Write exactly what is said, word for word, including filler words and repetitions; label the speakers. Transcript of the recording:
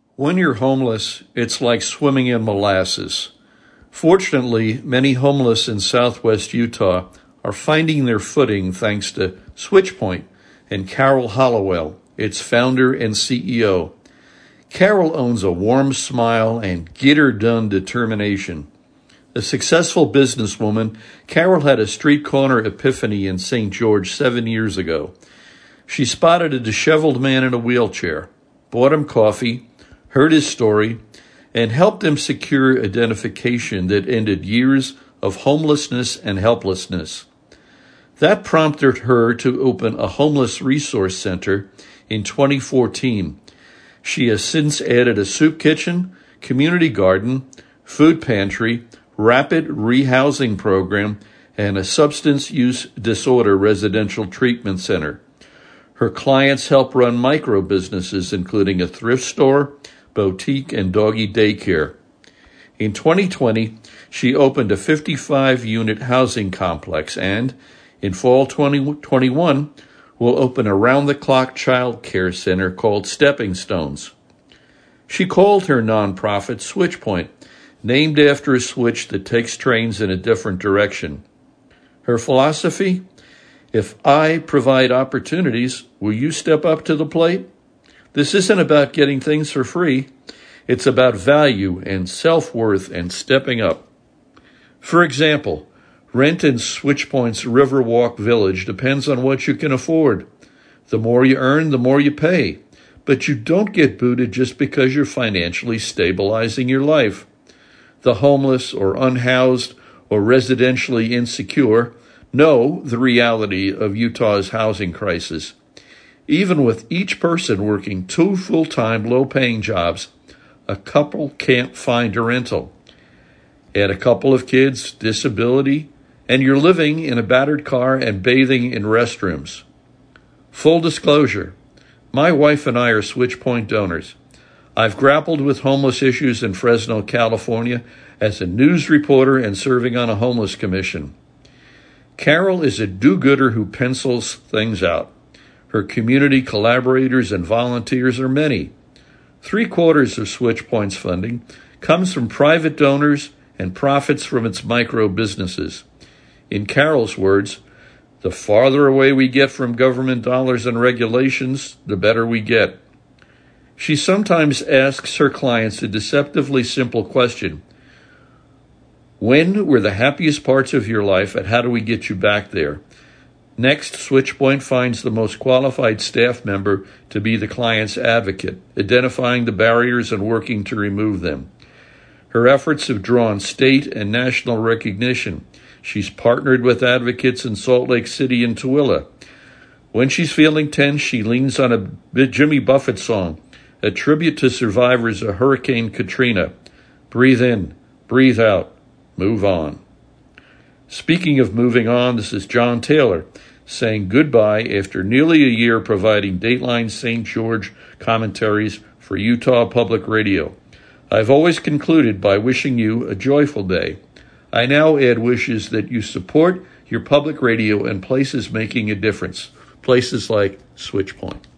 Speaker 1: When you're homeless, it's like swimming in molasses. Fortunately, many homeless in southwest Utah are finding their footing thanks to SwitchPoint and Carol Hollowell, its founder and C E O. Carol owns a warm smile and get-her-done determination. A successful businesswoman, Carol had a street corner epiphany in Saint George seven years ago. She spotted a disheveled man in a wheelchair, bought him coffee, heard his story, and helped him secure identification that ended years of homelessness and helplessness. That prompted her to open a homeless resource center in twenty fourteen. She has since added a soup kitchen, community garden, food pantry, rapid rehousing program, and a substance use disorder residential treatment center. Her clients help run micro businesses, including a thrift store, boutique, and doggy daycare. In twenty twenty, she opened a fifty-five unit housing complex and, in fall twenty twenty-one, will open a round-the-clock child care center called Stepping Stones. She called her nonprofit SwitchPoint, named after a switch that takes trains in a different direction. Her philosophy? If I provide opportunities, will you step up to the plate? This isn't about getting things for free. It's about value and self-worth and stepping up. For example, rent in SwitchPoint's Riverwalk Village depends on what you can afford. The more you earn, the more you pay. But you don't get booted just because you're financially stabilizing your life. The homeless or unhoused or residentially insecure know the reality of Utah's housing crisis. Even with each person working two full-time, low-paying jobs, a couple can't find a rental. Add a couple of kids, disability, and you're living in a battered car and bathing in restrooms. Full disclosure, my wife and I are SwitchPoint donors. I've grappled with homeless issues in Fresno, California, as a news reporter and serving on a homeless commission. Carol is a do-gooder who pencils things out. Her community collaborators and volunteers are many. Three-quarters of SwitchPoint's funding comes from private donors and profits from its micro-businesses. In Carol's words, the farther away we get from government dollars and regulations, the better we get. She sometimes asks her clients a deceptively simple question. When were the happiest parts of your life, and how do we get you back there? Next, SwitchPoint finds the most qualified staff member to be the client's advocate, identifying the barriers and working to remove them. Her efforts have drawn state and national recognition. She's partnered with advocates in Salt Lake City and Tooele. When she's feeling tense, she leans on a Jimmy Buffett song, a tribute to survivors of Hurricane Katrina. Breathe in, breathe out, move on. Speaking of moving on, this is John Taylor saying goodbye after nearly a year providing Dateline Saint George commentaries for Utah Public Radio. I've always concluded by wishing you a joyful day. I now add wishes that you support your public radio and places making a difference, places like SwitchPoint.